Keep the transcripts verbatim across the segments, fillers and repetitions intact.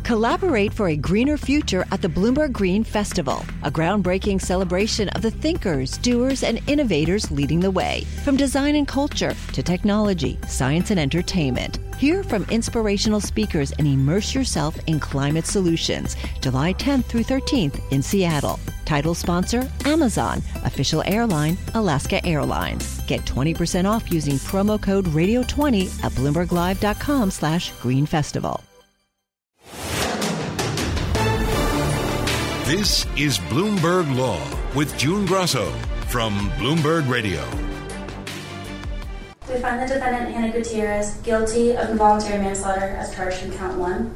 Collaborate for a greener future at the Bloomberg Green Festival, a groundbreaking celebration of the thinkers, doers, and innovators leading the way. From design and culture to technology, science, and entertainment. Hear from inspirational speakers and immerse yourself in climate solutions. July tenth through thirteenth in Seattle. Title sponsor, Amazon. Official airline, Alaska Airlines. Get twenty percent off using promo code radio twenty at bloomberglive.com slash green festival. This is Bloomberg Law with June Grasso from Bloomberg Radio. We find the defendant, Hannah Gutierrez, guilty of involuntary manslaughter as charged in count one.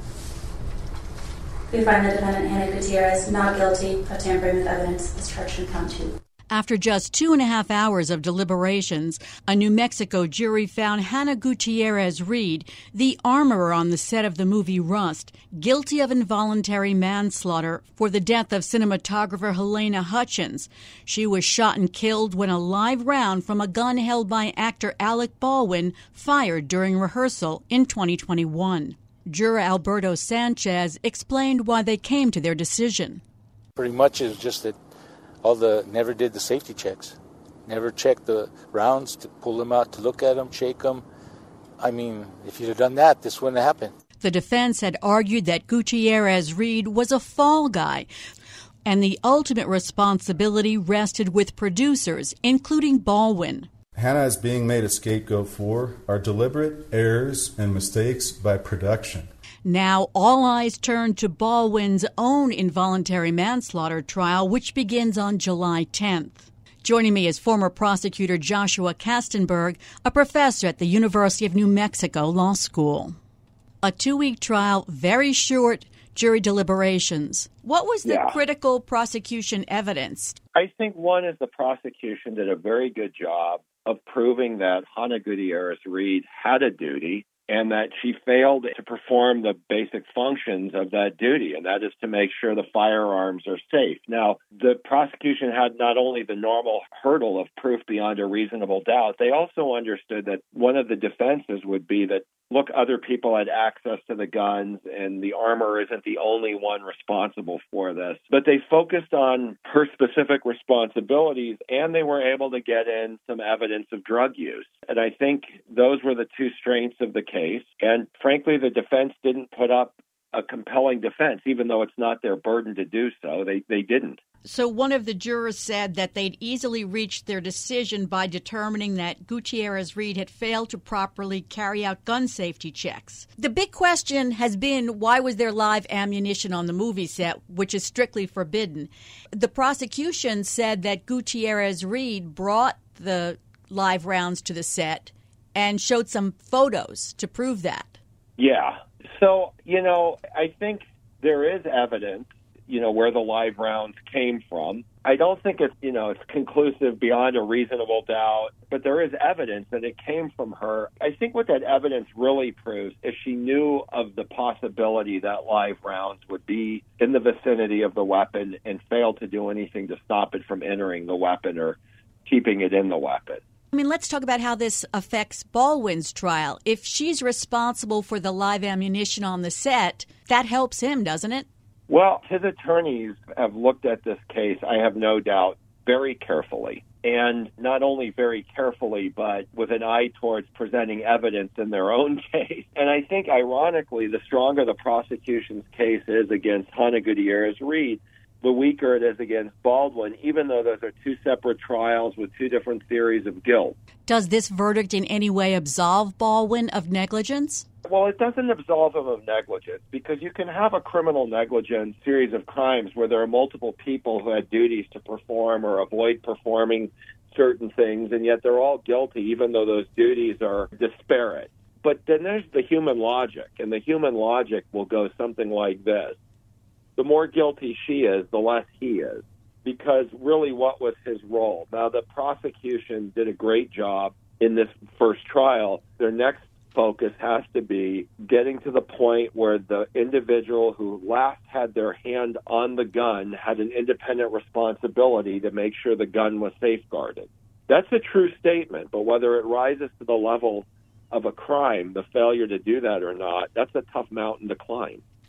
We find the defendant, Hannah Gutierrez, not guilty of tampering with evidence as charged in count two. After just two and a half hours of deliberations, a New Mexico jury found Hannah Gutierrez Reed, the armorer on the set of the movie Rust, guilty of involuntary manslaughter for the death of cinematographer Helena Hutchins. She was shot and killed when a live round from a gun held by actor Alec Baldwin fired during rehearsal in twenty twenty-one. Juror Alberto Sanchez explained why they came to their decision. Pretty much it's just that all the never did the safety checks, never checked the rounds to pull them out, to look at them, shake them. I mean, if you'd have done that, this wouldn't have happened. The defense had argued that Gutierrez Reed was a fall guy, and the ultimate responsibility rested with producers, including Baldwin. Hannah is being made a scapegoat for are deliberate errors and mistakes by production. Now all eyes turn to Baldwin's own involuntary manslaughter trial, which begins on July tenth. Joining me is former prosecutor Joshua Kastenberg, a professor at the University of New Mexico Law School. A two-week trial, very short, jury deliberations. What was the yeah. critical prosecution evidence? I think one is the prosecution did a very good job of proving that Hannah Gutierrez Reed had a duty and that she failed to perform the basic functions of that duty, and that is to make sure the firearms are safe. Now, the prosecution had not only the normal hurdle of proof beyond a reasonable doubt, they also understood that one of the defenses would be that, look, other people had access to the guns, and the armor isn't the only one responsible for this. But they focused on her specific responsibilities, and they were able to get in some evidence of drug use. And I think those were the two strengths of the case. And frankly, the defense didn't put up a compelling defense, even though it's not their burden to do so. They they didn't. So one of the jurors said that they'd easily reached their decision by determining that Gutierrez Reed had failed to properly carry out gun safety checks. The big question has been, why was there live ammunition on the movie set, which is strictly forbidden? The prosecution said that Gutierrez Reed brought the live rounds to the set and showed some photos to prove that. Yeah. So, you know, I think there is evidence, you know, where the live rounds came from. I don't think it's, you know, it's conclusive beyond a reasonable doubt, but there is evidence that it came from her. I think what that evidence really proves is she knew of the possibility that live rounds would be in the vicinity of the weapon and failed to do anything to stop it from entering the weapon or keeping it in the weapon. I mean, let's talk about how this affects Baldwin's trial. If she's responsible for the live ammunition on the set, that helps him, doesn't it? Well, his attorneys have looked at this case, I have no doubt, very carefully. And not only very carefully, but with an eye towards presenting evidence in their own case. And I think, ironically, the stronger the prosecution's case is against Hannah Gutierrez Reed, the weaker it is against Baldwin, even though those are two separate trials with two different theories of guilt. Does this verdict in any way absolve Baldwin of negligence? Well, it doesn't absolve him of negligence, because you can have a criminal negligence series of crimes where there are multiple people who had duties to perform or avoid performing certain things, and yet they're all guilty, even though those duties are disparate. But then there's the human logic, and the human logic will go something like this. The more guilty she is, the less he is, because really what was his role? Now, the prosecution did a great job in this first trial. Their next focus has to be getting to the point where the individual who last had their hand on the gun had an independent responsibility to make sure the gun was safeguarded. That's a true statement, but whether it rises to the level of a crime, the failure to do that or not, that's a tough mountain to climb.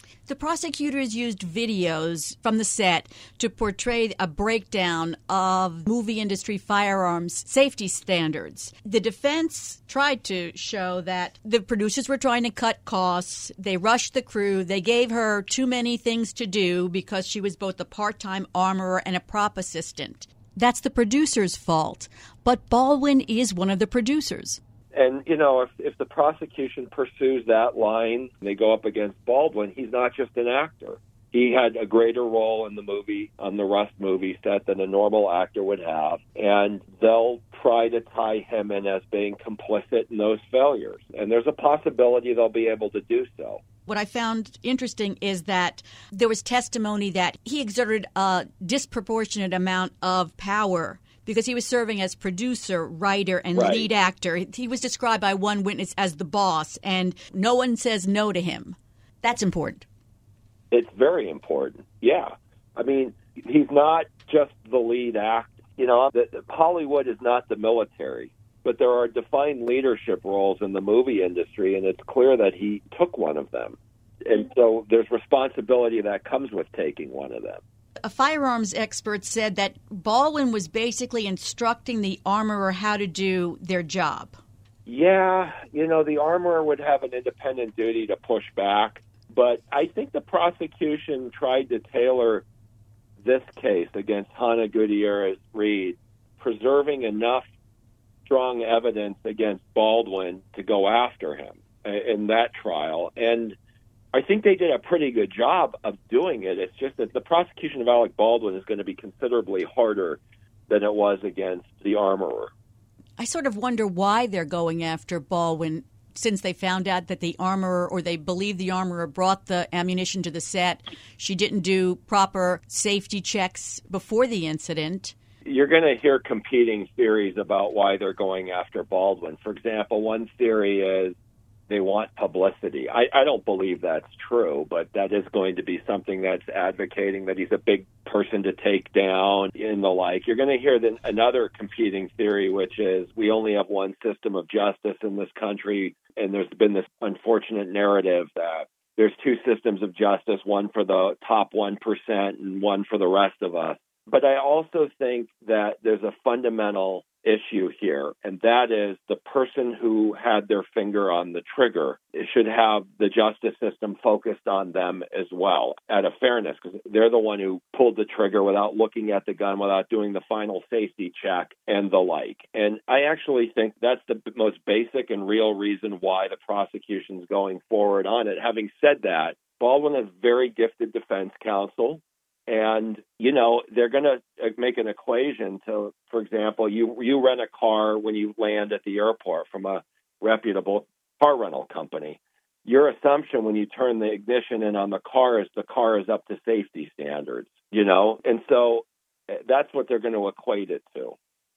The prosecutors used videos from the set to portray a breakdown of movie industry firearms safety standards. The defense tried to show that the producers were trying to cut costs. They rushed the crew. They gave her too many things to do because she was both a part-time armorer and a prop assistant. That's the producer's fault. But Baldwin is one of the producers. And, you know, if, if the prosecution pursues that line, they go up against Baldwin, he's not just an actor. He had a greater role in the movie, on the Rust movie set, than a normal actor would have. And they'll try to tie him in as being complicit in those failures. And there's a possibility they'll be able to do so. What I found interesting is that there was testimony that he exerted a disproportionate amount of power because he was serving as producer, writer, and right. lead actor. He was described by one witness as the boss, and no one says no to him. That's important. It's very important, yeah. I mean, he's not just the lead actor. You know, the, the Hollywood is not the military, but there are defined leadership roles in the movie industry, and it's clear that he took one of them. And so there's responsibility that comes with taking one of them. A firearms expert said that Baldwin was basically instructing the armorer how to do their job. Yeah, you know, the armorer would have an independent duty to push back, but I think the prosecution tried to tailor this case against Hannah Gutierrez Reed, preserving enough strong evidence against Baldwin to go after him in that trial. And I think they did a pretty good job of doing it. It's just that the prosecution of Alec Baldwin is going to be considerably harder than it was against the armorer. I sort of wonder why they're going after Baldwin, since they found out that the armorer, or they believe the armorer, brought the ammunition to the set. She didn't do proper safety checks before the incident. You're going to hear competing theories about why they're going after Baldwin. For example, one theory is they want publicity. I, I don't believe that's true, but that is going to be something that's advocating that he's a big person to take down and the like. You're going to hear the, another competing theory, which is we only have one system of justice in this country, and there's been this unfortunate narrative that there's two systems of justice, one for the top one percent and one for the rest of us. But I also think that there's a fundamental issue here, and that is the person who had their finger on the trigger should have the justice system focused on them as well, out of fairness, because they're the one who pulled the trigger without looking at the gun, without doing the final safety check and the like. And I actually think that's the most basic and real reason why the prosecution's going forward on it. Having said that, Baldwin has very gifted defense counsel. And, you know, they're going to make an equation to, for example, you you rent a car when you land at the airport from a reputable car rental company. Your assumption when you turn the ignition in on the car is the car is up to safety standards, you know, and so that's what they're going to equate it to.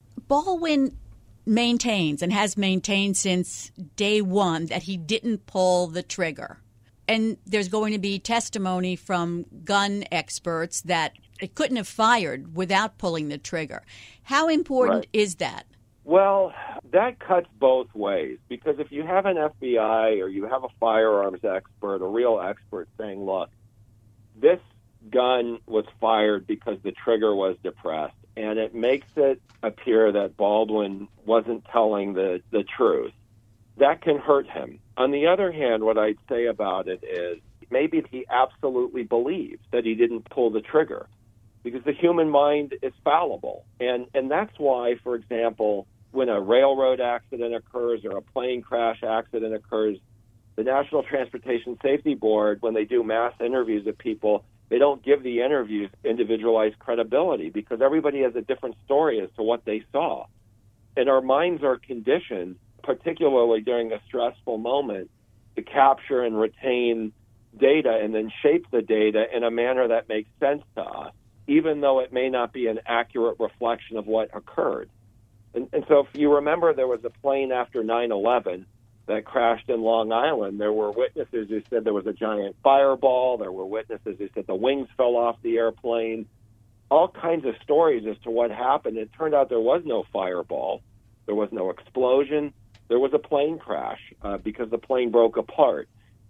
Baldwin maintains and has maintained since day one that he didn't pull the trigger. And there's going to be testimony from gun experts that it couldn't have fired without pulling the trigger. How important right. is that? Well, that cuts both ways, because if you have an F B I or you have a firearms expert, a real expert saying, look, this gun was fired because the trigger was depressed, and it makes it appear that Baldwin wasn't telling the, the truth, that can hurt him. On the other hand, what I'd say about it is maybe he absolutely believes that he didn't pull the trigger, because the human mind is fallible. And and that's why, for example, when a railroad accident occurs or a plane crash accident occurs, the National Transportation Safety Board, when they do mass interviews of people, they don't give the interviews individualized credibility, because everybody has a different story as to what they saw. And our minds are conditioned, particularly during a stressful moment, to capture and retain data and then shape the data in a manner that makes sense to us, even though it may not be an accurate reflection of what occurred. And, and so if you remember, there was a plane after nine eleven that crashed in Long Island. There were witnesses who said there was a giant fireball. There were witnesses who said the wings fell off the airplane. All kinds of stories as to what happened. It turned out there was no fireball. There was no explosion. There was a plane crash uh, because the plane broke apart.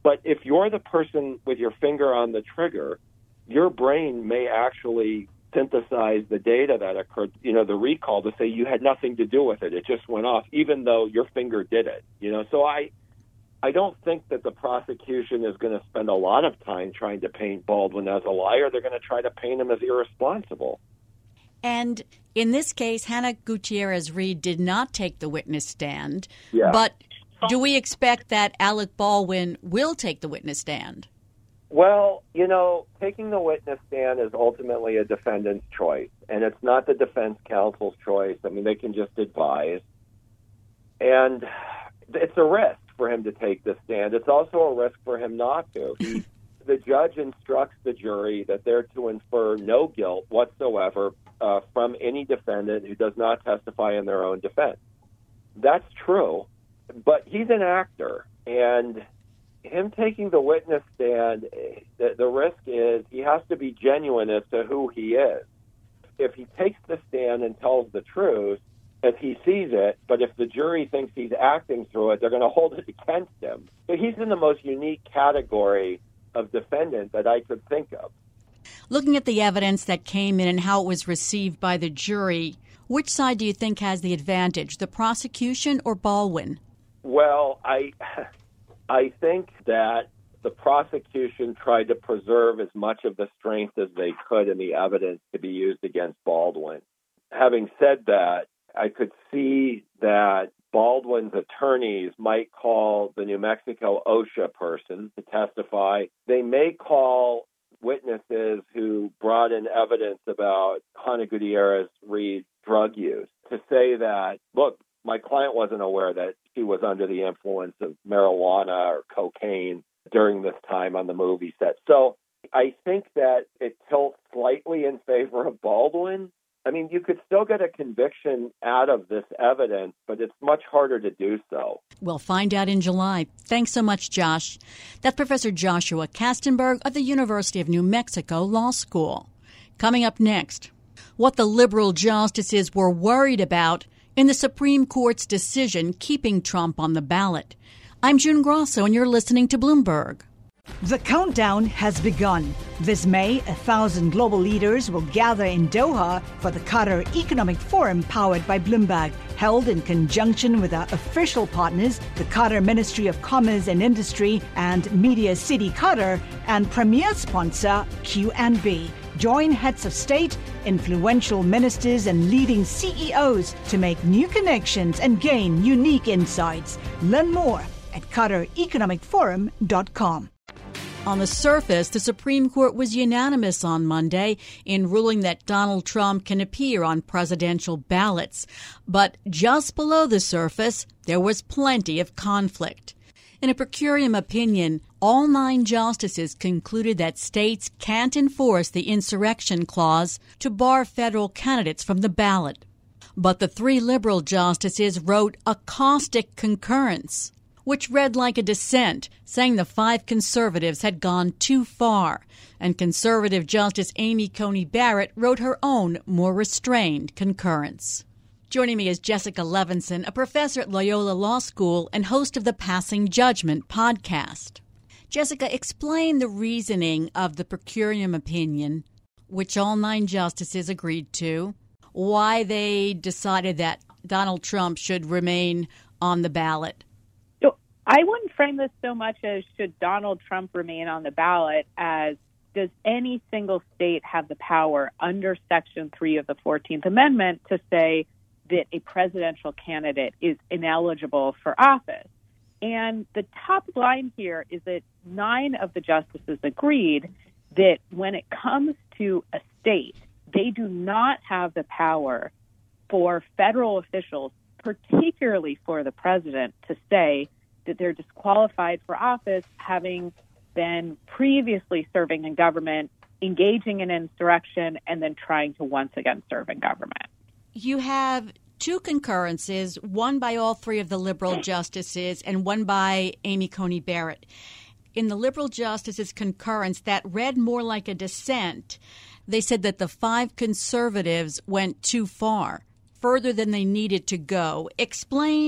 But if you're the person with your finger on the trigger, your brain may actually synthesize the data that occurred, you know, the recall, to say you had nothing to do with it. It just went off, even though your finger did it. You know, so I, I don't think that the prosecution is going to spend a lot of time trying to paint Baldwin as a liar. They're going to try to paint him as irresponsible. And in this case, Hannah Gutierrez Reed did not take the witness stand. Yeah. But do we expect that Alec Baldwin will take the witness stand? Well, you know, taking the witness stand is ultimately a defendant's choice, and it's not the defense counsel's choice. I mean, they can just advise. And it's a risk for him to take the stand. It's also a risk for him not to. He, the judge instructs the jury that they're to infer no guilt whatsoever uh, from any defendant who does not testify in their own defense. That's true, but he's an actor, and him taking the witness stand, the, the risk is he has to be genuine as to who he is. If he takes the stand and tells the truth, as he sees it, but if the jury thinks he's acting through it, they're going to hold it against him. So he's in the most unique category of defendant that I could think of. Looking at the evidence that came in and how it was received by the jury, which side do you think has the advantage, the prosecution or Baldwin? Well, I... I think that the prosecution tried to preserve as much of the strength as they could in the evidence to be used against Baldwin. Having said that, I could see that Baldwin's attorneys might call the New Mexico OSHA person to testify. They may call witnesses who brought in evidence about Hannah Gutierrez Reed's drug use to say that, look, my client wasn't aware that she was under the influence of marijuana or cocaine during this time on the movie set. So I think that it tilts slightly in favor of Baldwin. I mean, you could still get a conviction out of this evidence, but it's much harder to do so. We'll find out in July. Thanks so much, Josh. That's Professor Joshua Kastenberg of the University of New Mexico Law School. Coming up next, what the liberal justices were worried about in the Supreme Court's decision keeping Trump on the ballot. I'm June Grosso, and you're listening to Bloomberg. The countdown has begun. This May, a thousand global leaders will gather in Doha for the Qatar Economic Forum powered by Bloomberg, held in conjunction with our official partners, the Qatar Ministry of Commerce and Industry and Media City Qatar, and premier sponsor Q and B. Join heads of state, influential ministers, and leading C E Os to make new connections and gain unique insights. Learn more at Qatar Economic Forum dot com. On the surface, the Supreme Court was unanimous on Monday in ruling that Donald Trump can appear on presidential ballots. But just below the surface, there was plenty of conflict. In a per curiam opinion, all nine justices concluded that states can't enforce the insurrection clause to bar federal candidates from the ballot. But the three liberal justices wrote a caustic concurrence, which read like a dissent, saying the five conservatives had gone too far. And conservative Justice Amy Coney Barrett wrote her own, more restrained concurrence. Joining me is Jessica Levinson, a professor at Loyola Law School and host of the Passing Judgment podcast. Jessica, explain the reasoning of the per curiam opinion, which all nine justices agreed to, why they decided that Donald Trump should remain on the ballot. So I wouldn't frame this so much as should Donald Trump remain on the ballot as does any single state have the power under Section three of the fourteenth Amendment to say that a presidential candidate is ineligible for office. And the top line here is that nine of the justices agreed that when it comes to a state, they do not have the power for federal officials, particularly for the president, to say that they're disqualified for office having been previously serving in government, engaging in insurrection, and then trying to once again serve in government. You have two concurrences, one by all three of the liberal justices and one by Amy Coney Barrett. In the liberal justices' concurrence, that read more like a dissent. They said that the five conservatives went too far, further than they needed to go. Explain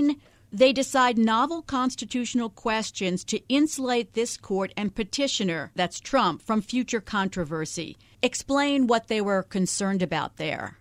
They decide novel constitutional questions to insulate this court and petitioner, that's Trump, from future controversy. Explain what they were concerned about there.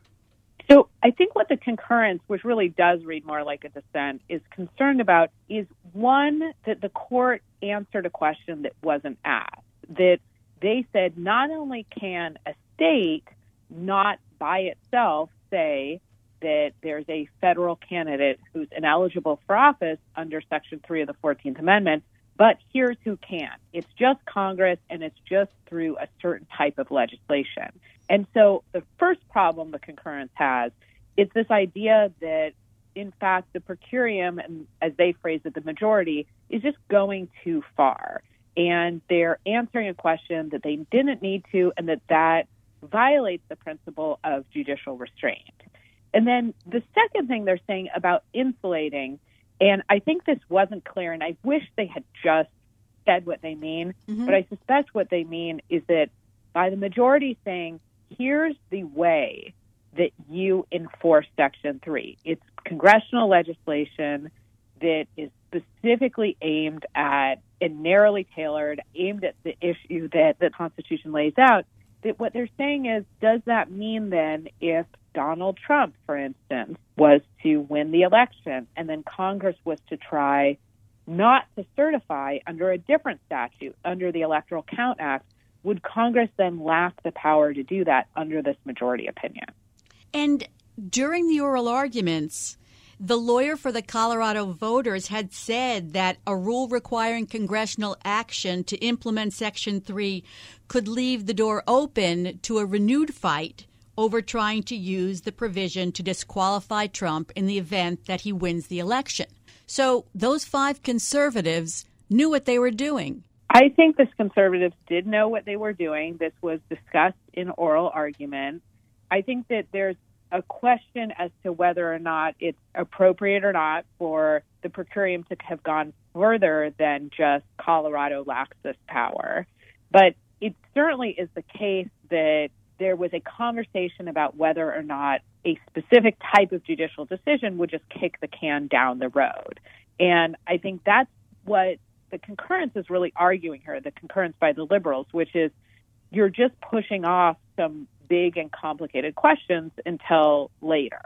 So I think what the concurrence, which really does read more like a dissent, is concerned about is, one, that the court answered a question that wasn't asked. That they said not only can a state not by itself say that there's a federal candidate who's ineligible for office under Section three of the fourteenth Amendment, but here's who can. It's just Congress, and it's just through a certain type of legislation. And so the first problem the concurrence has is this idea that, in fact, the per curiam, and as they phrase it, the majority, is just going too far. And they're answering a question that they didn't need to, and that that violates the principle of judicial restraint. And then the second thing they're saying about insulating, and I think this wasn't clear, and I wish they had just said what they mean, mm-hmm. but I suspect what they mean is that by the majority saying, here's the way that you enforce Section three. It's congressional legislation that is specifically aimed at and narrowly tailored, aimed at the issue that the Constitution lays out. That what they're saying is, does that mean then if Donald Trump, for instance, was to win the election and then Congress was to try not to certify under a different statute, under the Electoral Count Act, would Congress then lack the power to do that under this majority opinion? And during the oral arguments, the lawyer for the Colorado voters had said that a rule requiring congressional action to implement Section three could leave the door open to a renewed fight over trying to use the provision to disqualify Trump in the event that he wins the election. So those five conservatives knew what they were doing. I think the conservatives did know what they were doing. This was discussed in oral argument. I think that there's a question as to whether or not it's appropriate or not for the per curiam to have gone further than just Colorado lacks this power. But it certainly is the case that there was a conversation about whether or not a specific type of judicial decision would just kick the can down the road. And I think that's what the concurrence is really arguing here, the concurrence by the liberals, which is you're just pushing off some big and complicated questions until later.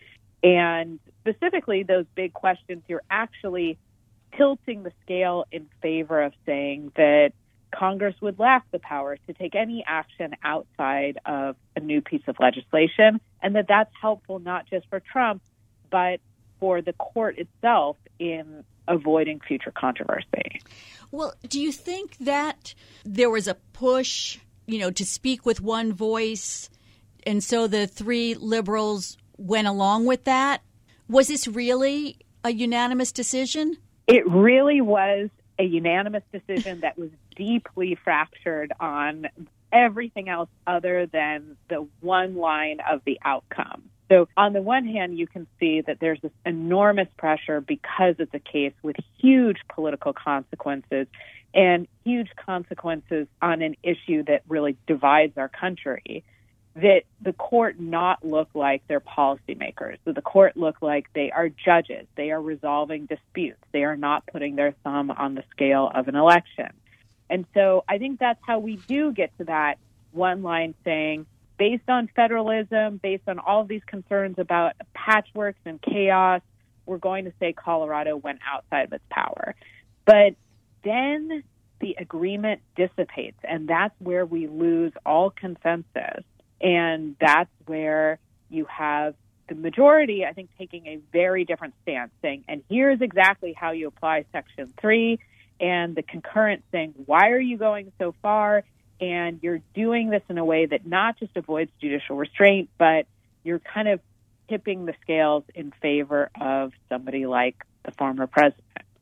And specifically, those big questions, you're actually tilting the scale in favor of saying that Congress would lack the power to take any action outside of a new piece of legislation, and that that's helpful not just for Trump, but for the court itself in avoiding future controversy. Well, do you think that there was a push, you know, to speak with one voice, and so the three liberals went along with that? Was this really a unanimous decision? It really was a unanimous decision that was deeply fractured on everything else other than the one line of the outcome. So on the one hand, you can see that there's this enormous pressure because it's a case with huge political consequences and huge consequences on an issue that really divides our country, that the court not look like they're policymakers, that the court look like they are judges, they are resolving disputes, they are not putting their thumb on the scale of an election. And so I think that's how we do get to that one line saying, based on federalism, based on all of these concerns about patchworks and chaos, we're going to say Colorado went outside of its power. But then the agreement dissipates, and that's where we lose all consensus. And that's where you have the majority, I think, taking a very different stance, saying, and here's exactly how you apply Section three, and the concurrent saying, why are you going so far? And you're doing this in a way that not just avoids judicial restraint, but you're kind of tipping the scales in favor of somebody like the former president.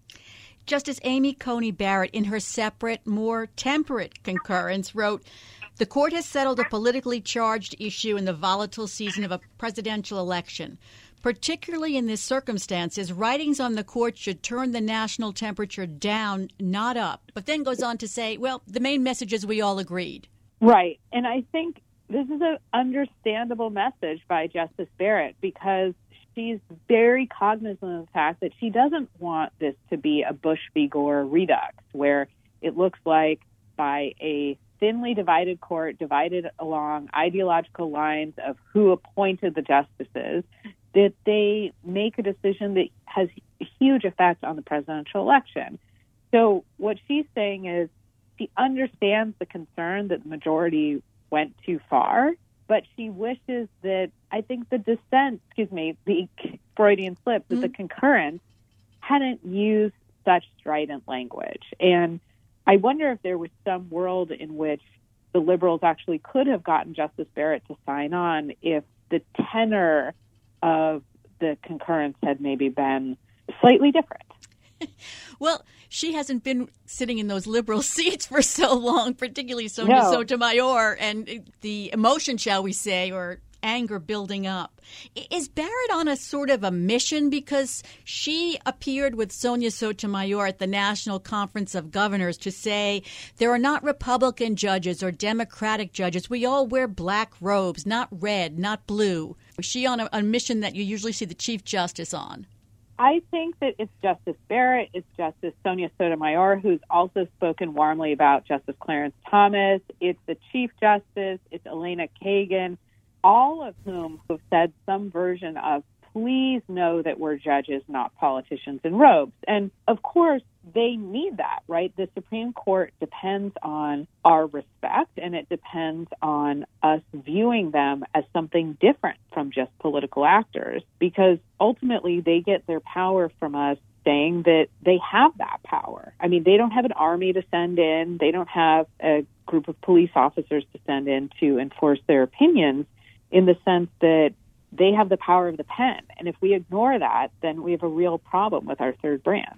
Justice Amy Coney Barrett, in her separate, more temperate concurrence, wrote, "The court has settled a politically charged issue in the volatile season of a presidential election. Particularly in this circumstances, writings on the court should turn the national temperature down, not up." But then goes on to say, well, the main message is we all agreed. Right. And I think this is an understandable message by Justice Barrett, because she's very cognizant of the fact that she doesn't want this to be a Bush v. Gore redux, where it looks like by a thinly divided court, divided along ideological lines of who appointed the justices, that they make a decision that has a huge effect on the presidential election. So what she's saying is she understands the concern that the majority went too far, but she wishes that, I think the dissent, excuse me, the Freudian slip, that mm-hmm. the concurrence hadn't used such strident language. And I wonder if there was some world in which the liberals actually could have gotten Justice Barrett to sign on if the tenor of the concurrence had maybe been slightly different. Well, she hasn't been sitting in those liberal seats for so long, particularly Sonia no. Sotomayor, and the emotion, shall we say, or anger building up. Is Barrett on a sort of a mission? Because she appeared with Sonia Sotomayor at the National Conference of Governors to say there are not Republican judges or Democratic judges. We all wear black robes, not red, not blue. Is she on a, a mission that you usually see the Chief Justice on? I think that it's Justice Barrett, it's Justice Sonia Sotomayor, who's also spoken warmly about Justice Clarence Thomas. It's the Chief Justice, it's Elena Kagan, all of whom have said some version of, please know that we're judges, not politicians in robes. And of course, they need that, right? The Supreme Court depends on our respect, and it depends on us viewing them as something different from just political actors, because ultimately they get their power from us saying that they have that power. I mean, they don't have an army to send in. They don't have a group of police officers to send in to enforce their opinions, in the sense that they have the power of the pen. And if we ignore that, then we have a real problem with our third branch.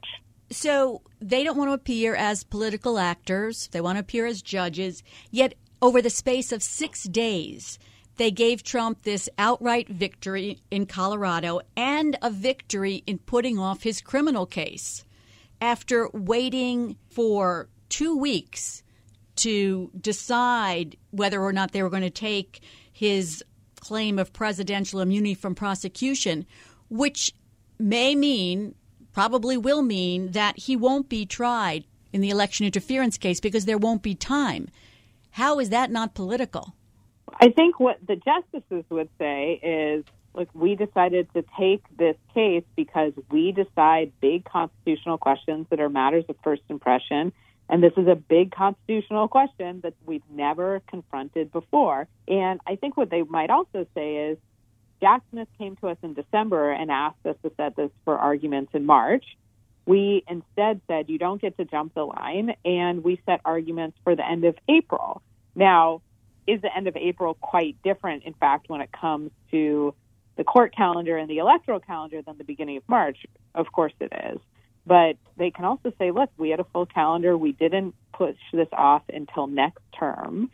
So they don't want to appear as political actors. They want to appear as judges. Yet over the space of six days, they gave Trump this outright victory in Colorado and a victory in putting off his criminal case. After waiting for two weeks to decide whether or not they were going to take his claim of presidential immunity from prosecution, which may mean, probably will mean, that he won't be tried in the election interference case because there won't be time. How is that not political? I think what the justices would say is, look, we decided to take this case because we decide big constitutional questions that are matters of first impression. And this is a big constitutional question that we've never confronted before. And I think what they might also say is, Jack Smith came to us in December and asked us to set this for arguments in March. We instead said, you don't get to jump the line, and we set arguments for the end of April. Now, is the end of April quite different, in fact, when it comes to the court calendar and the electoral calendar than the beginning of March? Of course it is. But they can also say, look, we had a full calendar. We didn't push this off until next term.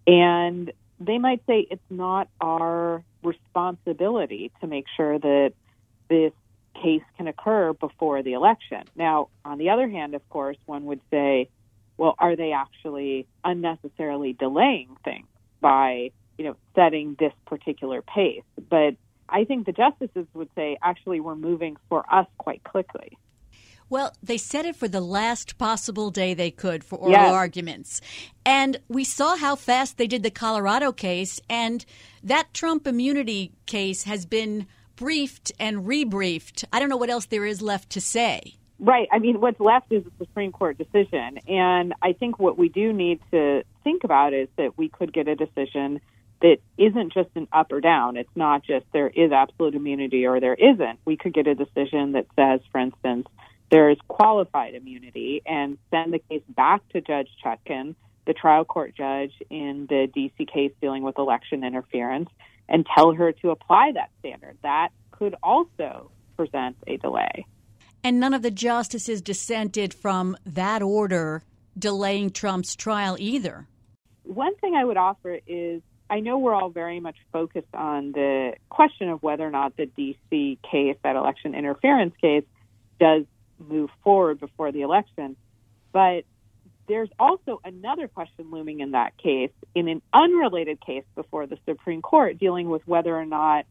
And they might say it's not our responsibility to make sure that this case can occur before the election. Now, on the other hand, of course, one would say, well, are they actually unnecessarily delaying things by, you know, setting this particular pace? But I think the justices would say, actually, we're moving for us quite quickly. Well, they set it for the last possible day they could for oral yes. arguments. And we saw how fast they did the Colorado case, and that Trump immunity case has been briefed and rebriefed. I don't know what else there is left to say. Right. I mean, what's left is a Supreme Court decision. And I think what we do need to think about is that we could get a decision that isn't just an up or down. It's not just there is absolute immunity or there isn't. We could get a decision that says, for instance, there is qualified immunity, and send the case back to Judge Chutkan, the trial court judge in the D C case dealing with election interference, and tell her to apply that standard. That could also present a delay. And none of the justices dissented from that order delaying Trump's trial either. One thing I would offer is, I know we're all very much focused on the question of whether or not the D C case, that election interference case, does move forward before the election. But there's also another question looming in that case, in an unrelated case before the Supreme Court, dealing with whether or not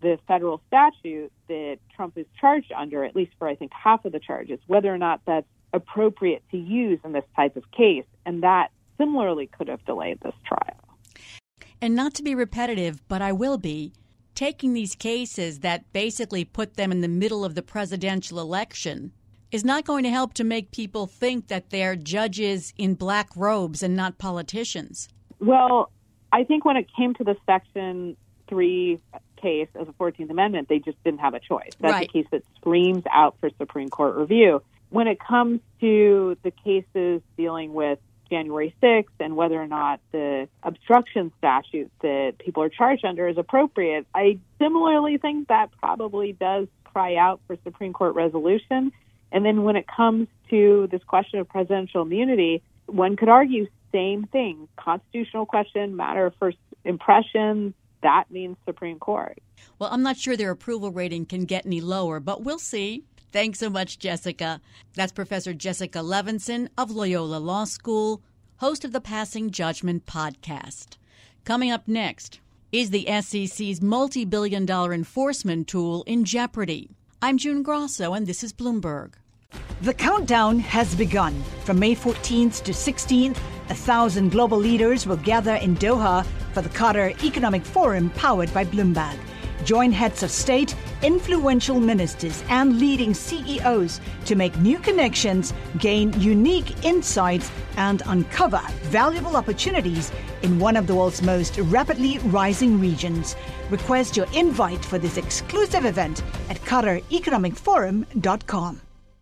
the federal statute that Trump is charged under, at least for, I think, half of the charges, whether or not that's appropriate to use in this type of case. And that similarly could have delayed this trial. And not to be repetitive, but I will be, taking these cases that basically put them in the middle of the presidential election is not going to help to make people think that they're judges in black robes and not politicians. Well, I think when it came to the Section three case of the fourteenth Amendment, they just didn't have a choice. That's right. a case that screams out for Supreme Court review. When it comes to the cases dealing with January sixth and whether or not the obstruction statute that people are charged under is appropriate, I similarly think that probably does cry out for Supreme Court resolution. And then when it comes to this question of presidential immunity, one could argue same thing. Constitutional question, matter of first impression, that means Supreme Court. Well, I'm not sure their approval rating can get any lower, but we'll see. Thanks so much, Jessica. That's Professor Jessica Levinson of Loyola Law School, host of the Passing Judgment podcast. Coming up next, is the S E C's multi-billion dollar enforcement tool in jeopardy? I'm June Grosso, and this is Bloomberg. The countdown has begun. From May fourteenth to sixteenth, a thousand global leaders will gather in Doha for the Qatar Economic Forum powered by Bloomberg. Join heads of state, influential ministers, and leading C E Os to make new connections, gain unique insights, and uncover valuable opportunities in one of the world's most rapidly rising regions. Request your invite for this exclusive event at qatar economic forum dot com.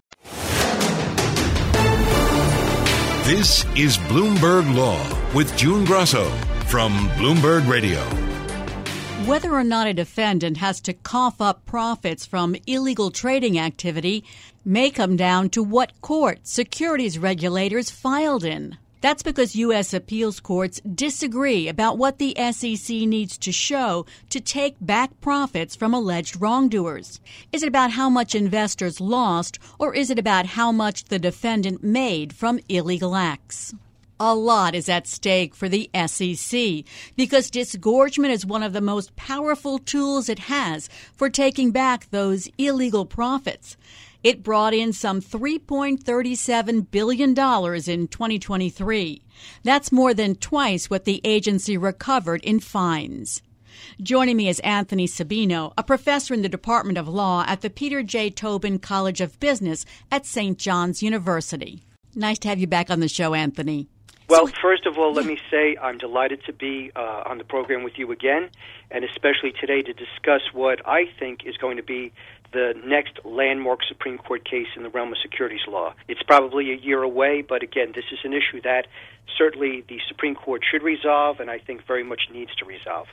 This is Bloomberg Law with June Grosso from Bloomberg Radio. Whether or not a defendant has to cough up profits from illegal trading activity may come down to what court securities regulators filed in. That's because U S appeals courts disagree about what the S E C needs to show to take back profits from alleged wrongdoers. Is it about how much investors lost, or is it about how much the defendant made from illegal acts? A lot is at stake for the S E C because disgorgement is one of the most powerful tools it has for taking back those illegal profits. It brought in some three point three seven billion dollars in twenty twenty-three. That's more than twice what the agency recovered in fines. Joining me is Anthony Sabino, a professor in the Department of Law at the Peter J. Tobin College of Business at Saint John's University. Nice to have you back on the show, Anthony. Well, first of all, let me say I'm delighted to be uh, on the program with you again, and especially today to discuss what I think is going to be the next landmark Supreme Court case in the realm of securities law. It's probably a year away, but again, this is an issue that certainly the Supreme Court should resolve, and I think very much needs to resolve.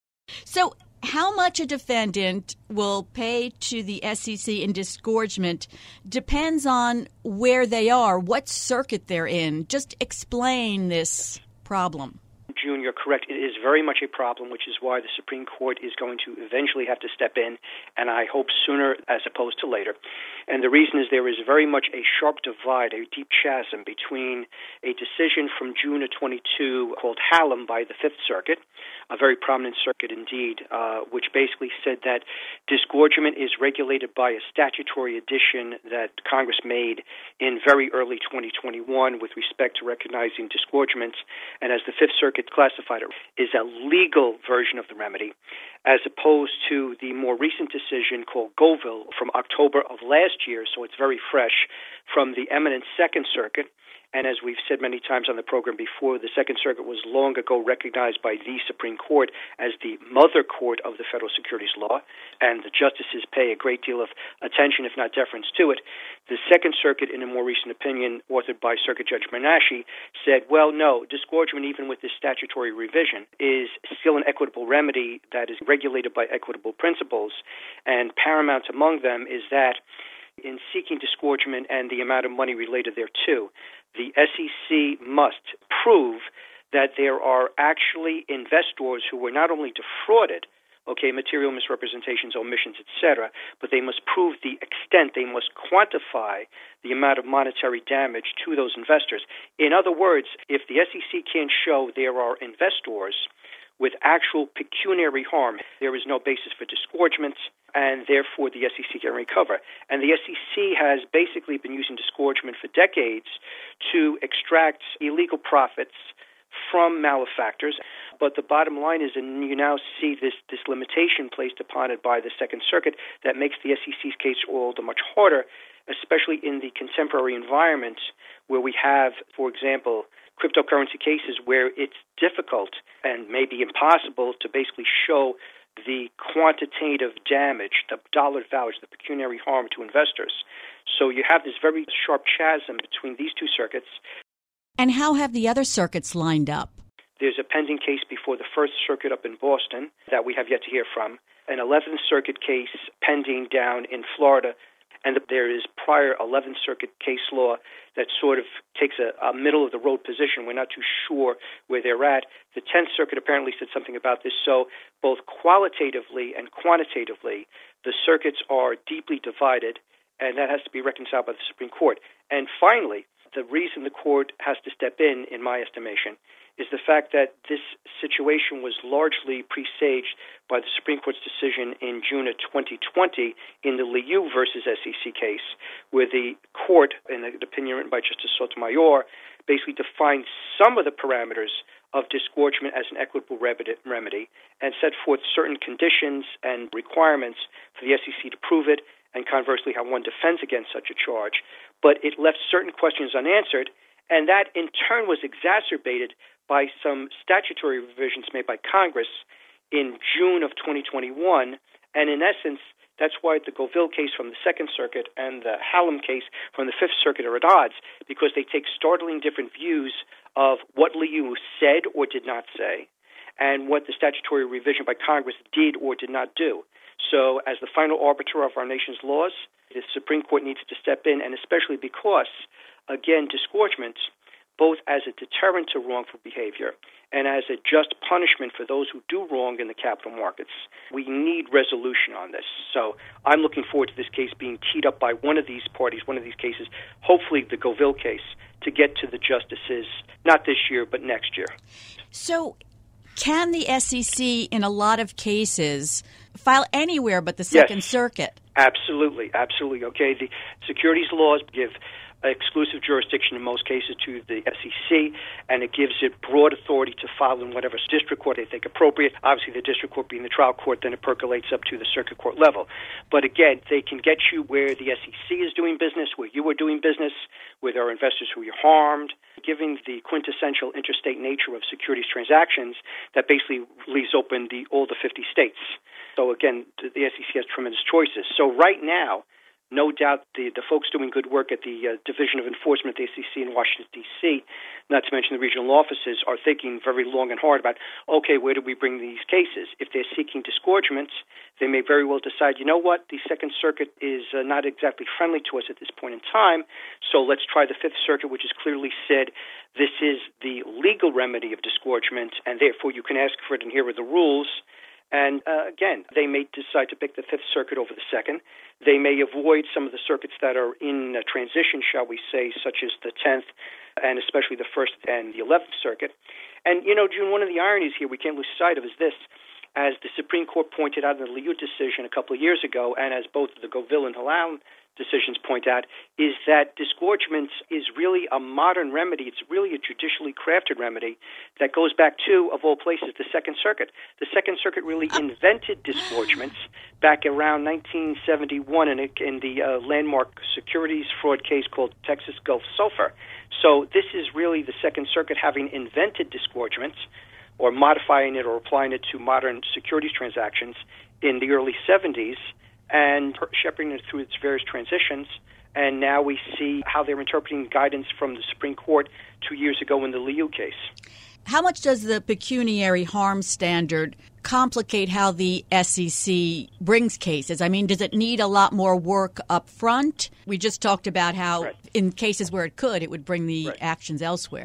So how much a defendant will pay to the S E C in disgorgement depends on where they are, what circuit they're in. Just explain this problem. June, you're correct. It is very much a problem, which is why the Supreme Court is going to eventually have to step in, and I hope sooner as opposed to later. And the reason is there is very much a sharp divide, a deep chasm between a decision from June of twenty-two called Hallam by the Fifth Circuit, a very prominent circuit indeed, uh, which basically said that disgorgement is regulated by a statutory addition that Congress made in very early twenty twenty-one with respect to recognizing disgorgements, and as the Fifth Circuit classified it, is a legal version of the remedy, as opposed to the more recent decision called Govil from October of last year, so it's very fresh, from the eminent Second Circuit. And as we've said many times on the program before, the Second Circuit was long ago recognized by the Supreme Court as the mother court of the federal securities law, and the justices pay a great deal of attention, if not deference, to it. The Second Circuit, in a more recent opinion authored by Circuit Judge Menashe, said, well, no, disgorgement, even with this statutory revision, is still an equitable remedy that is regulated by equitable principles, and paramount among them is that in seeking disgorgement and the amount of money related thereto, the S E C must prove that there are actually investors who were not only defrauded, okay, material misrepresentations, omissions, et cetera, but they must prove the extent, they must quantify the amount of monetary damage to those investors. In other words, if the S E C can't show there are investors with actual pecuniary harm. There is no basis for disgorgement, and therefore the S E C can recover. And the S E C has basically been using disgorgement for decades to extract illegal profits from malefactors. But the bottom line is, and you now see this, this limitation placed upon it by the Second Circuit that makes the S E C's case all the much harder, especially in the contemporary environment where we have, for example, cryptocurrency cases where it's difficult and maybe impossible to basically show the quantitative damage, the dollar values, the pecuniary harm to investors. So you have this very sharp chasm between these two circuits. And how have the other circuits lined up? There's a pending case before the First Circuit up in Boston that we have yet to hear from, an eleventh Circuit case pending down in Florida, and there is prior eleventh Circuit case law that sort of takes a, a middle-of-the-road position. We're not too sure where they're at. The tenth Circuit apparently said something about this. So both qualitatively and quantitatively, the circuits are deeply divided, and that has to be reconciled by the Supreme Court. And finally, the reason the court has to step in, in my estimation, is the fact that this situation was largely presaged by the Supreme Court's decision in June of twenty twenty in the Liu versus S E C case, where the court, in an opinion written by Justice Sotomayor, basically defined some of the parameters of disgorgement as an equitable remedy and set forth certain conditions and requirements for the S E C to prove it, and conversely how one defends against such a charge. But it left certain questions unanswered, and that in turn was exacerbated by some statutory revisions made by Congress in June of twenty twenty-one. And in essence, that's why the Goville case from the Second Circuit and the Hallam case from the Fifth Circuit are at odds, because they take startling different views of what Liu said or did not say and what the statutory revision by Congress did or did not do. So as the final arbiter of our nation's laws, the Supreme Court needs to step in, and especially because, again, disgorgement, both as a deterrent to wrongful behavior and as a just punishment for those who do wrong in the capital markets. We need resolution on this. So I'm looking forward to this case being teed up by one of these parties, one of these cases, hopefully the Goville case, to get to the justices, not this year, but next year. So can the S E C, in a lot of cases, file anywhere but the Second yes, Circuit? Absolutely, absolutely. Okay, the securities laws give exclusive jurisdiction in most cases to the S E C, and it gives it broad authority to file in whatever district court they think appropriate. Obviously, the district court being the trial court, then it percolates up to the circuit court level. But again, they can get you where the S E C is doing business, where you are doing business, where there are investors who are harmed, giving the quintessential interstate nature of securities transactions that basically leaves open the all the fifty states. So again, the S E C has tremendous choices. So right now, no doubt the, the folks doing good work at the uh, Division of Enforcement, the S E C in Washington, D C, not to mention the regional offices, are thinking very long and hard about, okay, where do we bring these cases? If they're seeking disgorgements, they may very well decide, you know what, the Second Circuit is uh, not exactly friendly to us at this point in time, so let's try the Fifth Circuit, which has clearly said this is the legal remedy of disgorgement, and therefore you can ask for it, and here are the rules. And uh, again, they may decide to pick the Fifth Circuit over the Second. They may avoid some of the circuits that are in uh, transition, shall we say, such as the tenth and especially the First and the eleventh Circuit. And, you know, June, one of the ironies here we can't lose sight of is this. As the Supreme Court pointed out in the Liu decision a couple of years ago, and as both the Goville and Hallam decisions point out, is that disgorgement is really a modern remedy. It's really a judicially crafted remedy that goes back to, of all places, the Second Circuit. The Second Circuit really invented disgorgements back around nineteen seventy-one in, a, in the uh, landmark securities fraud case called Texas Gulf Sulphur. So this is really the Second Circuit having invented disgorgements, or modifying it or applying it to modern securities transactions in the early seventies, and shepherding it through its various transitions. And now we see how they're interpreting guidance from the Supreme Court two years ago in the Liu case. How much does the pecuniary harm standard complicate how the S E C brings cases? I mean, does it need a lot more work up front? We just talked about how right. in cases where it could, it would bring the right. actions elsewhere.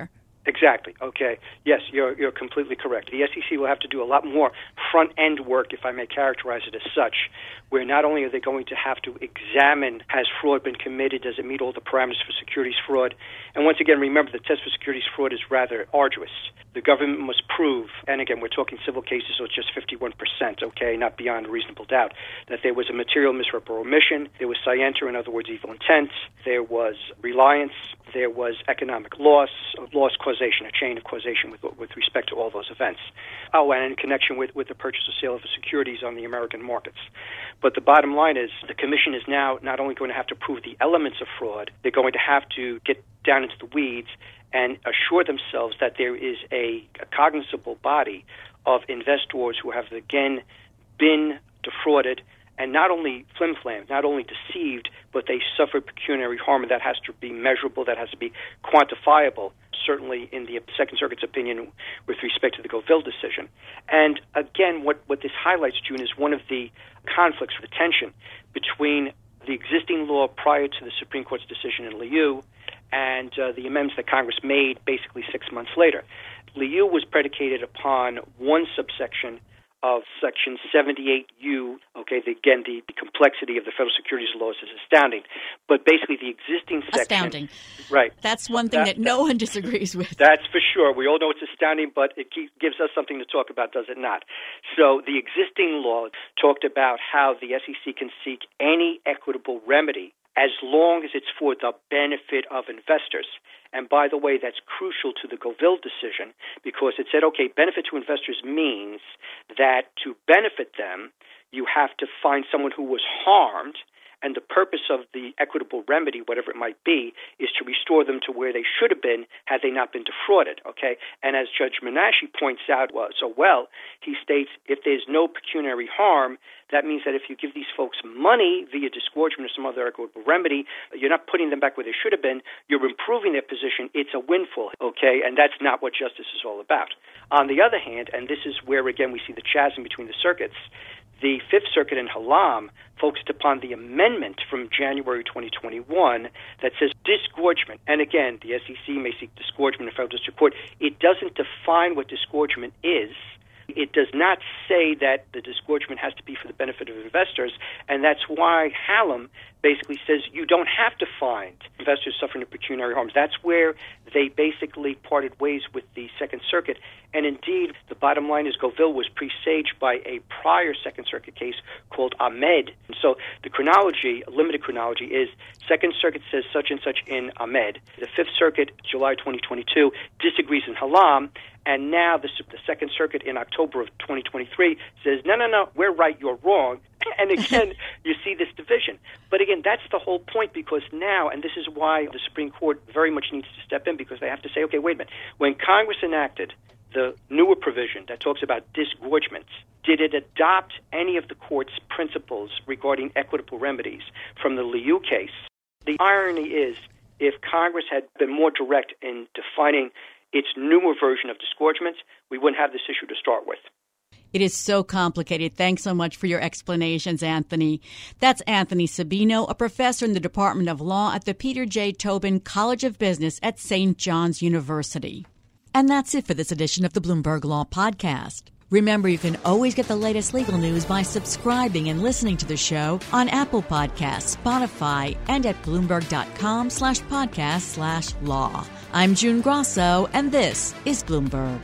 Exactly. Okay. Yes, you're you're completely correct. The S E C will have to do a lot more front-end work, if I may characterize it as such, where not only are they going to have to examine, has fraud been committed, does it meet all the parameters for securities fraud? And once again, remember, the test for securities fraud is rather arduous. The government must prove, and again, we're talking civil cases, so it's just fifty-one percent, okay, not beyond reasonable doubt, that there was a material misrep or omission, there was scienter, in other words, evil intent, there was reliance, there was economic loss, loss causation, a chain of causation with with respect to all those events. Oh, and in connection with, with the purchase or sale of securities on the American markets. But the bottom line is the Commission is now not only going to have to prove the elements of fraud, they're going to have to get down into the weeds and assure themselves that there is a, a cognizable body of investors who have, again, been defrauded and not only flim-flam, not only deceived, but they suffered pecuniary harm, and that has to be measurable, that has to be quantifiable, certainly in the Second Circuit's opinion with respect to the Goville decision. And again, what, what this highlights, June, is one of the conflicts or the tension between the existing law prior to the Supreme Court's decision in Liu and uh, the amendments that Congress made basically six months later. Liu was predicated upon one subsection of Section seventy-eight U. Okay, the, again, the, the complexity of the federal securities laws is astounding. But basically the existing section... Astounding. Right. That's one thing that, that no one disagrees with. That's for sure. We all know it's astounding, but it keep, gives us something to talk about, does it not? So the existing law talked about how the S E C can seek any equitable remedy as long as it's for the benefit of investors. And by the way, that's crucial to the Goville decision because it said, okay, benefit to investors means that to benefit them, you have to find someone who was harmed, and the purpose of the equitable remedy, whatever it might be, is to restore them to where they should have been had they not been defrauded, okay? And as Judge Menashe points out well, so well, he states if there's no pecuniary harm, that means that if you give these folks money via disgorgement or some other equitable remedy, you're not putting them back where they should have been, you're improving their position, it's a windfall, okay? And that's not what justice is all about. On the other hand, and this is where, again, we see the chasm between the circuits, the Fifth Circuit in Hallam focused upon the amendment from January twenty twenty-one that says disgorgement. And again, the S E C may seek disgorgement in federal district court. It doesn't define what disgorgement is. It does not say that the disgorgement has to be for the benefit of investors, and that's why Hallam basically says you don't have to find investors suffering pecuniary harms. That's where they basically parted ways with the Second Circuit. And indeed, the bottom line is Goville was presaged by a prior Second Circuit case called Ahmed. And so the chronology, a limited chronology, is Second Circuit says such and such in Ahmed. The Fifth Circuit, July twenty twenty-two, disagrees in Hallam. And now the, the Second Circuit in October of twenty twenty-three says, no, no, no, we're right, you're wrong. And again, you see this division. But again, that's the whole point because now, and this is why the Supreme Court very much needs to step in because they have to say, okay, wait a minute. When Congress enacted the newer provision that talks about disgorgements, did it adopt any of the court's principles regarding equitable remedies from the Liu case? The irony is, if Congress had been more direct in defining its newer version of disgorgements, we wouldn't have this issue to start with. It is so complicated. Thanks so much for your explanations, Anthony. That's Anthony Sabino, a professor in the Department of Law at the Peter J. Tobin College of Business at Saint John's University. And that's it for this edition of the Bloomberg Law Podcast. Remember, you can always get the latest legal news by subscribing and listening to the show on Apple Podcasts, Spotify, and at Bloomberg.com slash podcast slash law. I'm June Grosso, and this is Bloomberg.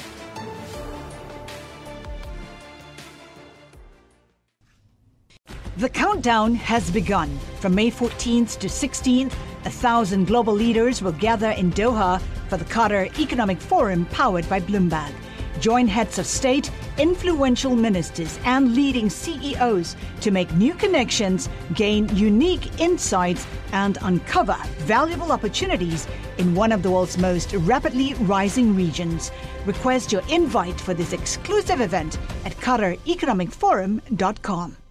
The countdown has begun. From May fourteenth to sixteenth, a thousand global leaders will gather in Doha for the Qatar Economic Forum powered by Bloomberg. Join heads of state, influential ministers, and leading C E Os to make new connections, gain unique insights, and uncover valuable opportunities in one of the world's most rapidly rising regions. Request your invite for this exclusive event at Qatar Economic Forum dot com.